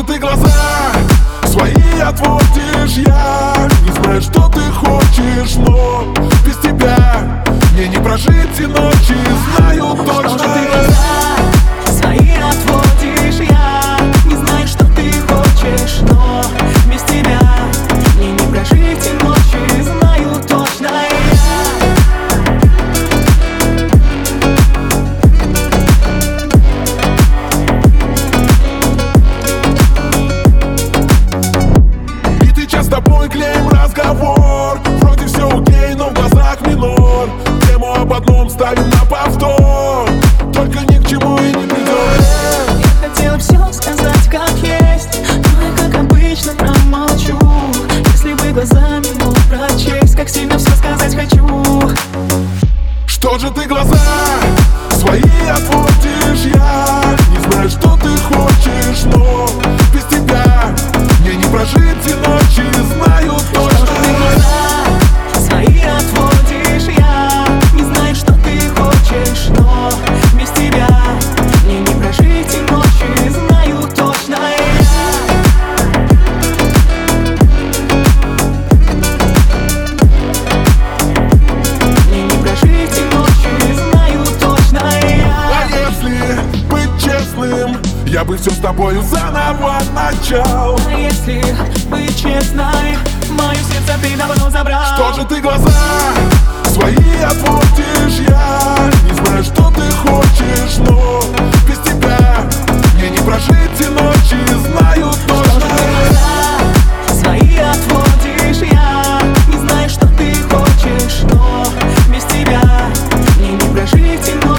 ты глаза свои отводишь? Я не знаю, что ты хочешь, но без тебя мне не прожить и ночи. Знаю точно. Что ты глаза свои отводишь? Я не знаю, что ты хочешь, но без тебя мне не прожить и ночи. Знаю точно с тобой клеим разговор. Вроде все окей, но в глазах минор. Тему об одном ставим на повтор. Только ни к чему и не придет. Я хотела все сказать как есть, но я как обычно промолчу. Если бы глазами мог прочесть, как сильно все сказать хочу. Что же ты глаза свои отводишь? Я не знаю, что ты хочешь, но без тебя мне не прожить и ночи. Знаю точно. Что ты глаза свои отводишь? Я не знаю, что ты хочешь, но без тебя мне не прожить и ночи. Знаю точно мне не прожить и ночи. Знаю точно А если быть честным, я бы все с тобою заново начал. А если быть честной, мое сердце ты давно забрал. Что же ты глаза свои отводишь? Я не знаю, что ты хочешь, но без тебя мне не прожить и ночи. Знаю точно. Что же ты глаза свои отводишь? Я не знаю, что ты хочешь, но без тебя мне не прожить и ночи.